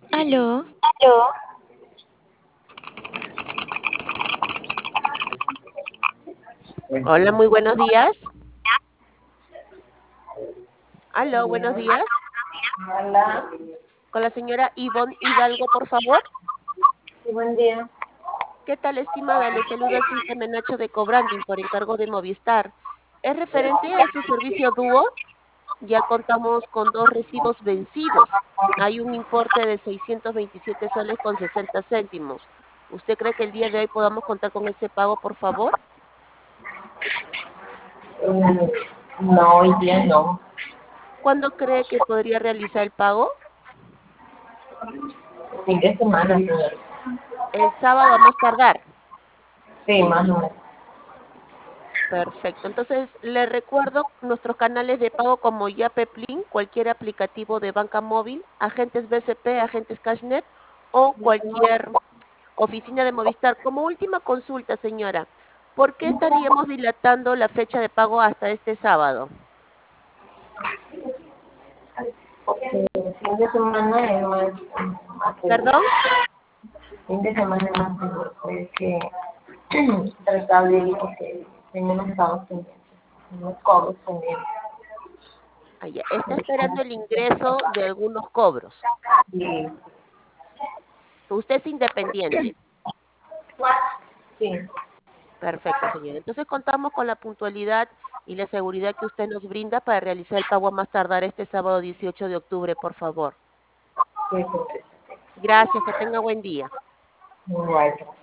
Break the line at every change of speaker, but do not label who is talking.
Aló,
Hola, muy buenos días. Aló, buenos
Hola,
días.
hola,
Con la señora Ivonne Hidalgo, por favor.
sí, buen día.
¿Qué tal, estimada? Le saluda Cintia Menacho de Cobranding por encargo de Movistar. Es referente a su servicio Dúo. Ya contamos con dos recibos vencidos. Hay un importe de 627 soles con 60 céntimos. ¿Usted cree que el día de hoy podamos contar con ese pago, por favor?
Mm, No, hoy día no.
¿Cuándo cree que podría realizar el pago?
Fin de semana, señor.
El sábado a más tardar.
Sí, más o menos.
Perfecto. Entonces, le recuerdo nuestros canales de pago como Yapeplin, cualquier aplicativo de banca móvil, agentes BCP, agentes Cashnet o cualquier oficina de Movistar. Como última consulta, señora, ¿por qué estaríamos dilatando la fecha de pago hasta este sábado?
Porque el fin de semana es más seguro.
¿Perdón?
Fin de semana es más seguro. Porque tratable porque tengo unos pagos pendientes, unos cobros pendientes.
Ah, ya. Está esperando el ingreso de algunos cobros.
Y
Usted es independiente.
sí,
Perfecto, señora. Entonces contamos con la puntualidad y la seguridad que usted nos brinda para realizar el pago a más tardar este sábado 18 de octubre, por favor.
sí, sí.
Gracias, que tenga buen día.
Igual.